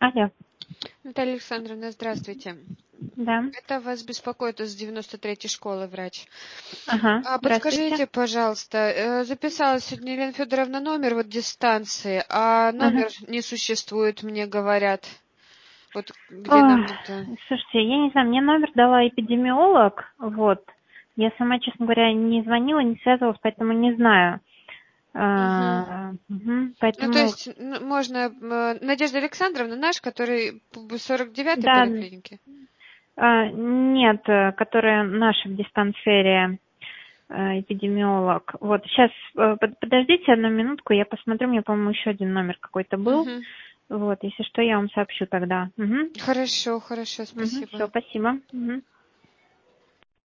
Алло. Наталья Александровна, здравствуйте. Да. Это вас беспокоит из 93-й школы врач. Ага. Здравствуйте. Подскажите, пожалуйста, записала сегодня Елена Федоровна номер дистанции, а Ага. номер не существует, мне говорят. Вот где Ой, нам это... слушайте, я не знаю, мне номер дала эпидемиолог, вот. Я сама, честно говоря, не звонила, не связывалась, поэтому не знаю. Мгм. Ну, то Поэтому, есть, можно... Надежда Александровна, наш, который 49-й да, поликлинике? нет, которая наша в диспансере эпидемиолог. Вот, сейчас, подождите одну минутку, я посмотрю, мне, по-моему, еще один номер какой-то был. Мгм. Вот, если что, я вам сообщу тогда. Хорошо, Все, спасибо. спасибо.